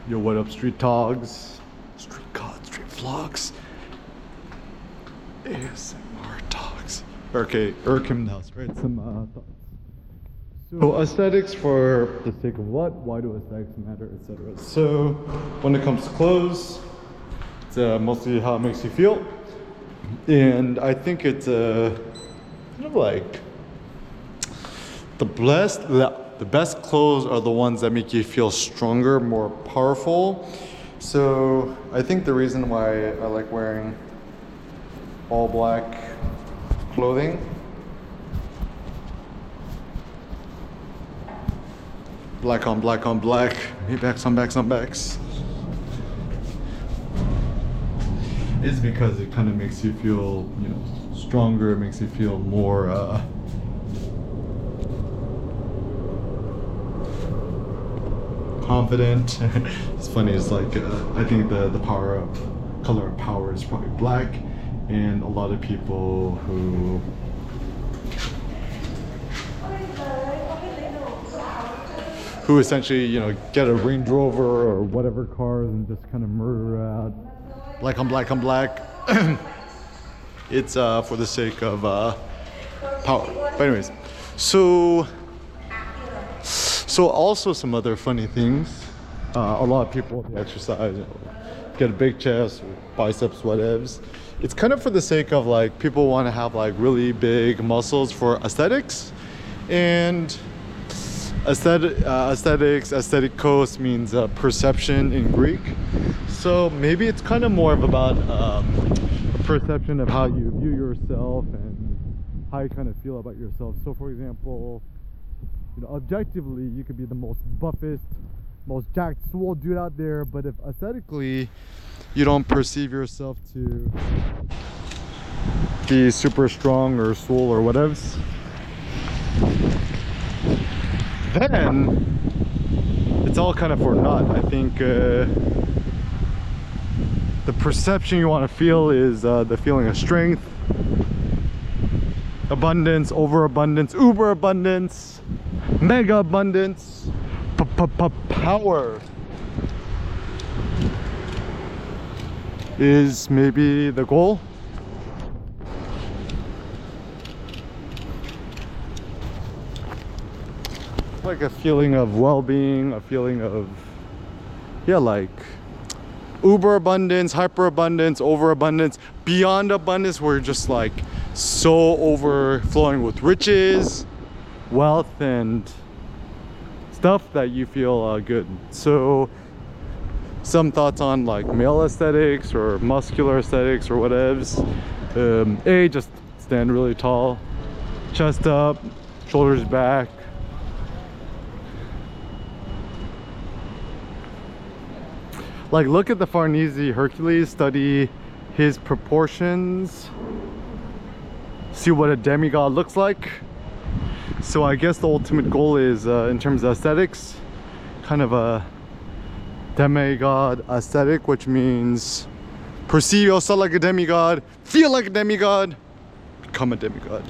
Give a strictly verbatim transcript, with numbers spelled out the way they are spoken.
Yo, what up, street dogs? Street gods, street vlogs. A S M R dogs. Okay, Urkim House, right? Some uh, thoughts. So aesthetics for the sake of what? Why do aesthetics matter, et cetera. So when it comes to clothes, it's uh, mostly how it makes you feel, and I think it's uh, kind of like the best. The best clothes are the ones that make you feel stronger, more powerful. So I think the reason why I like wearing all black clothing black on black on black, backs on backs on backs, is because it kind of makes you feel, you know, stronger. It makes you feel more uh, confident. It's funny, it's like uh, I think the the power of color of power is probably black, and a lot of people who who essentially, you know, get a Range Rover or whatever cars and just kind of murder out black on black on black. It's uh for the sake of uh power. But anyways, so So also some other funny things. Uh, a lot of people they exercise, you know, get a big chest, or biceps, whatevs. It's kind of for the sake of like people want to have like really big muscles for aesthetics, and aesthetic, uh, aesthetics, aesthetikos means uh, perception in Greek. So maybe it's kind of more of about um, a perception of how you view yourself and how you kind of feel about yourself. So for example, you know, objectively, you could be the most buffest, most jacked, swole dude out there, but if aesthetically you don't perceive yourself to be super strong or swole or whatever, then it's all kind of for naught. I think uh, the perception you want to feel is uh, the feeling of strength, abundance, overabundance, uber abundance, mega abundance, p -p -p power is maybe the goal. Like a feeling of well-being, a feeling of, yeah, like uber abundance, hyper abundance, overabundance, beyond abundance, where you're just like so overflowing with riches, wealth, and stuff that you feel uh, good. So some thoughts on like male aesthetics or muscular aesthetics or whatevs. Um, a, just stand really tall, chest up, shoulders back. Like look at the Farnese Hercules, study his proportions, see what a demigod looks like. So I guess the ultimate goal is, uh, in terms of aesthetics, kind of a demigod aesthetic, which means perceive yourself like a demigod, feel like a demigod, become a demigod.